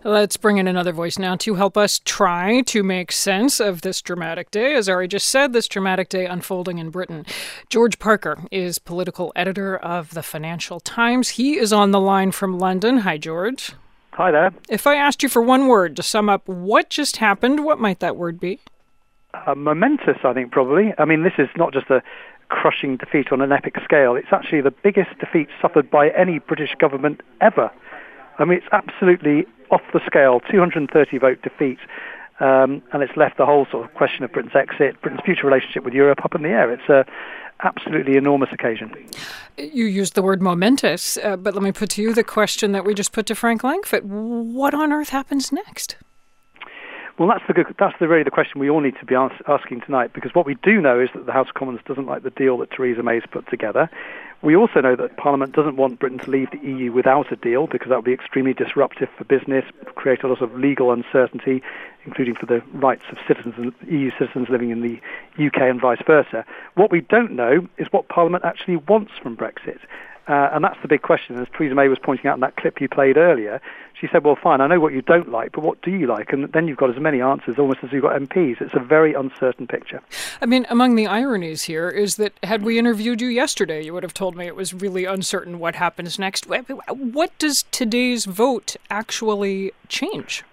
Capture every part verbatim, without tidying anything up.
Let's bring in another voice now to help us try to make sense of this dramatic day. As Ari just said, this dramatic day unfolding in Britain. George Parker is political editor of the Financial Times. He is on the line from London. Hi, George. Hi there. If I asked you for one word to sum up what just happened, what might that word be? Uh, momentous, I think, probably. I mean, this is not just a crushing defeat on an epic scale. It's actually the biggest defeat suffered by any British government ever. I mean, it's absolutely off the scale, two hundred thirty vote defeat, um, and it's left the whole sort of question of Britain's exit, Britain's future relationship with Europe up in the air. It's a absolutely enormous occasion. You used the word momentous, uh, but let me put to you the question that we just put to Frank Langfitt. What on earth happens next? Well, that's the good, that's the really the question we all need to be ask, asking tonight, because what we do know is that the House of Commons doesn't like the deal that Theresa May's put together. We also know that Parliament doesn't want Britain to leave the E U without a deal, because that would be extremely disruptive for business, create a lot of legal uncertainty, including for the rights of citizens and E U citizens living in the U K and vice versa. What we don't know is what Parliament actually wants from Brexit. Uh, and that's the big question. As Theresa May was pointing out in that clip you played earlier, she said, well, fine, I know what you don't like, but what do you like? And then you've got as many answers almost as you've got M Ps. It's a very uncertain picture. I mean, among the ironies here is that had we interviewed you yesterday, you would have told me it was really uncertain what happens next. What does today's vote actually change?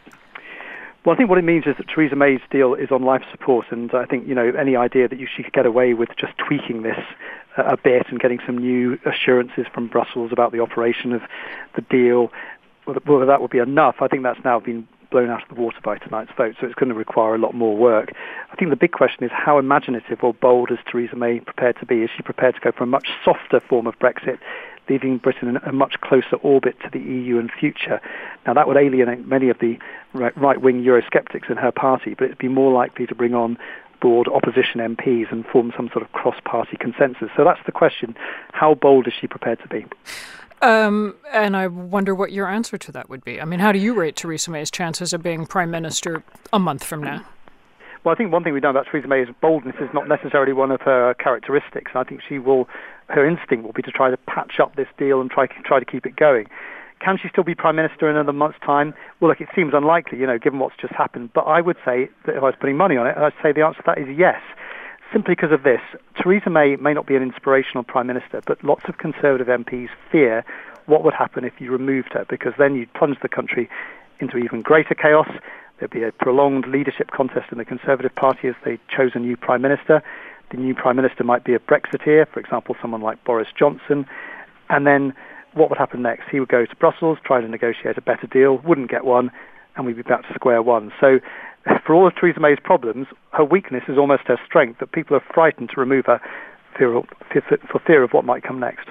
Well, I think what it means is that Theresa May's deal is on life support, and I think, you know, any idea that you, she could get away with just tweaking this uh, a bit and getting some new assurances from Brussels about the operation of the deal, whether that would be enough, I think that's now been blown out of the water by tonight's vote, so it's going to require a lot more work. I think the big question is how imaginative or bold is Theresa May prepared to be? Is she prepared to go for a much softer form of Brexit, leaving Britain in a much closer orbit to the E U in future? Now, that would alienate many of the right-wing Eurosceptics in her party, but it'd be more likely to bring on board opposition M Ps and form some sort of cross-party consensus. So that's the question. How bold is she prepared to be? Um, and I wonder what your answer to that would be. I mean, how do you rate Theresa May's chances of being Prime Minister a month from now? Well, I think one thing we know about Theresa May is boldness is not necessarily one of her characteristics. I think she will, her instinct will be to try to patch up this deal and try try to keep it going. Can she still be Prime Minister in another month's time? Well, look, it seems unlikely, you know, given what's just happened. But I would say that if I was putting money on it, I'd say the answer to that is yes. Simply because of this. Theresa May may not be an inspirational Prime Minister, but lots of Conservative M Ps fear what would happen if you removed her, because then you'd plunge the country into even greater chaos. There'd be a prolonged leadership contest in the Conservative Party as they chose a new Prime Minister. The new Prime Minister might be a Brexiteer, for example, someone like Boris Johnson. And then what would happen next? He would go to Brussels, try to negotiate a better deal, wouldn't get one, and we'd be back to square one. So for all of Theresa May's problems, her weakness is almost her strength, that people are frightened to remove her for, for fear of what might come next.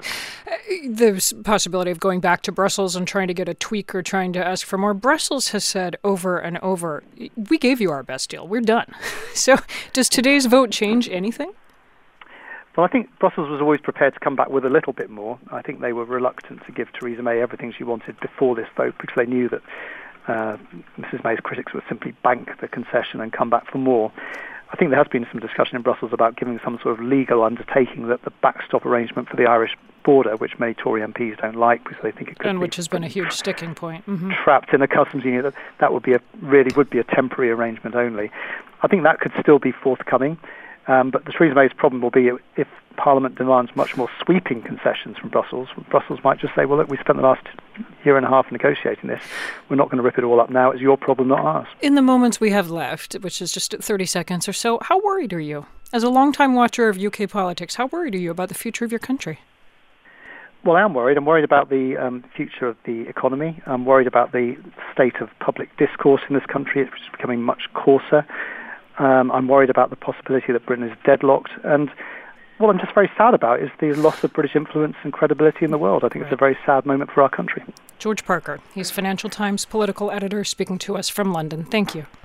The possibility of going back to Brussels and trying to get a tweak or trying to ask for more. Brussels has said over and over, we gave you our best deal. We're done. So does today's vote change anything? Well, I think Brussels was always prepared to come back with a little bit more. I think they were reluctant to give Theresa May everything she wanted before this vote, because they knew that uh, Missus May's critics would simply bank the concession and come back for more. I think there has been some discussion in Brussels about giving some sort of legal undertaking that the backstop arrangement for the Irish border, which many Tory M Ps don't like because they think it could and be which has been a huge sticking point. Mm-hmm. Trapped in a customs union, that that would be a really would be a temporary arrangement only. I think that could still be forthcoming, um, but the Theresa May's problem will be if Parliament demands much more sweeping concessions from Brussels. Brussels might just say, well, look, we spent the last year and a half negotiating this. We're not going to rip it all up now. It's your problem, not ours. In the moments we have left, which is just thirty seconds or so, how worried are you? As a long-time watcher of U K politics, how worried are you about the future of your country? Well, I am worried. I'm worried about the um, future of the economy. I'm worried about the state of public discourse in this country. It's becoming much coarser. Um, I'm worried about the possibility that Britain is deadlocked. And what I'm just very sad about is the loss of British influence and credibility in the world. I think it's a very sad moment for our country. George Parker, he's Financial Times political editor, speaking to us from London. Thank you.